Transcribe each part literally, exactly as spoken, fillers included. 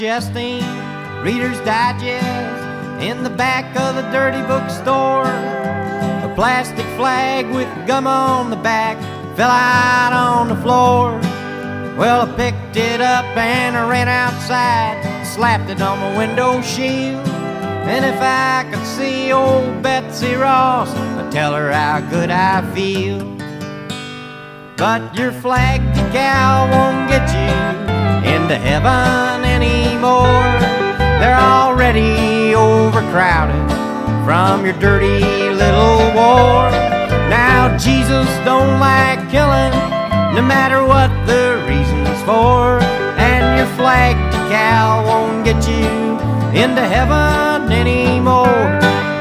Jesting, Reader's Digest, in the back of the dirty bookstore. A plastic flag with gum on the back fell out on the floor. Well, I picked it up and I ran outside, slapped it on my window shield. And if I could see old Betsy Ross, I'd tell her how good I feel. But your flag decal won't get you into heaven anymore. They're already overcrowded from your dirty little war. Now Jesus don't like killing, no matter what the reason's for. And your flag decal won't get you into heaven anymore.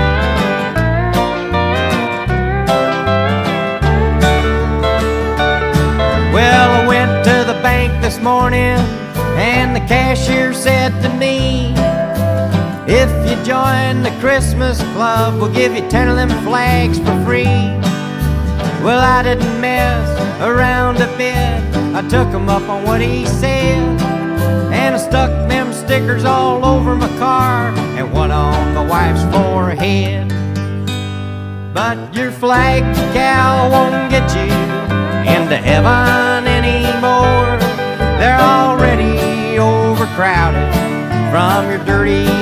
Well, I went to the bank this morning and the cashier said to me, if you join the Christmas club, we'll give you ten of them flags for free. Well, I didn't mess around a bit, I took him up on what he said. And I stuck them stickers all over my car and one on my wife's forehead. But your flag decal won't get you into heaven anymore. They're already overcrowded from your dirty